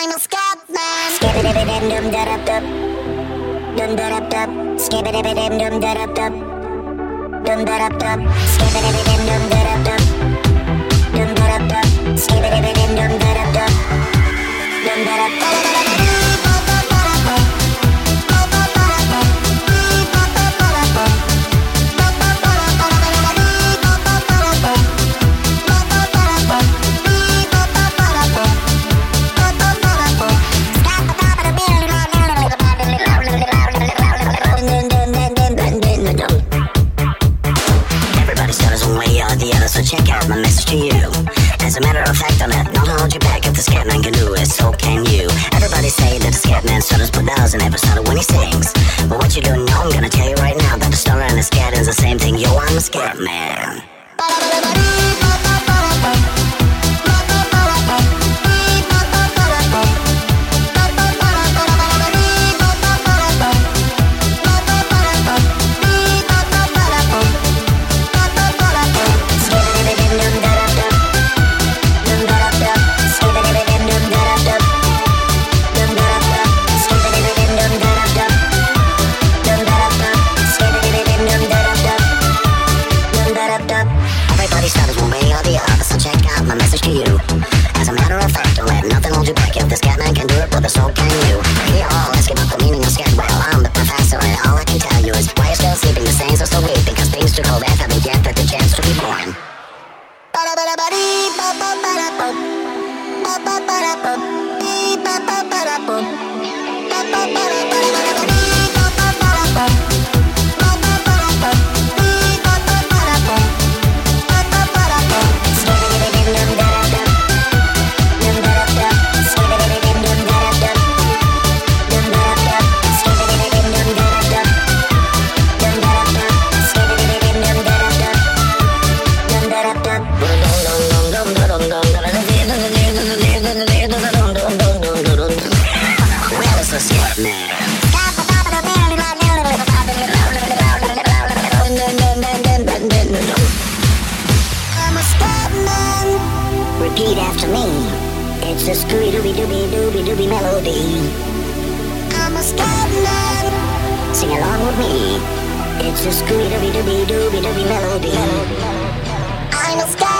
I'm a Scatman. Skibidi dum da dum dum. Dum da dum dum. Skibidi dum da dum dum. Dum da dum dum. Skibidi dum da dum dum. Dum da dum dum. Skibidi dum da dum dum. Dum da dum dum. So check out my message to you. As a matter of fact, I'll let not hold you back. If the Scatman can do it, so can you. Everybody say that the Scatman stutters but doesn't ever stutter when he sings. But what you don't know, I'm gonna tell you right now that the stutter and the scat is the same thing. Yo, I'm a Scatman. As a matter of fact, don't let nothing hold you back. If the Scatman can do it, brother, so can you. Hey, all ask about the meaning of scat. Well, I'm the professor, and all I can tell you is why you're still sleeping. The saints are still weak because things too cold haven't yet had the chance to be born. Repeat after me. It's a scooby-dooby-dooby-dooby melody. I'm a Scatman. Sing along with me. It's a scooby-dooby-dooby-dooby melody. I'm a Scatman.